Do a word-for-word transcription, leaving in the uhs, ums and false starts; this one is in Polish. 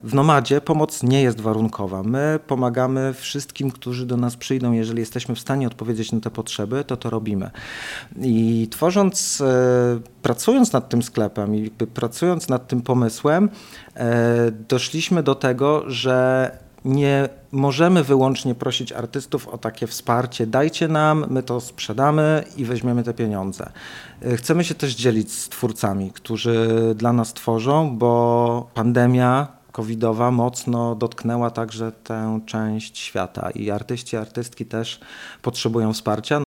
W Nomadzie pomoc nie jest warunkowa. My pomagamy wszystkim, którzy do nas przyjdą. Jeżeli jesteśmy w stanie odpowiedzieć na te potrzeby, to to robimy. I tworząc, pracując nad tym sklepem i pracując nad tym pomysłem, doszliśmy do tego, że nie możemy wyłącznie prosić artystów o takie wsparcie. Dajcie nam, my to sprzedamy i weźmiemy te pieniądze. Chcemy się też dzielić z twórcami, którzy dla nas tworzą, bo pandemia covidowa mocno dotknęła także tę część świata i artyści, artystki też potrzebują wsparcia.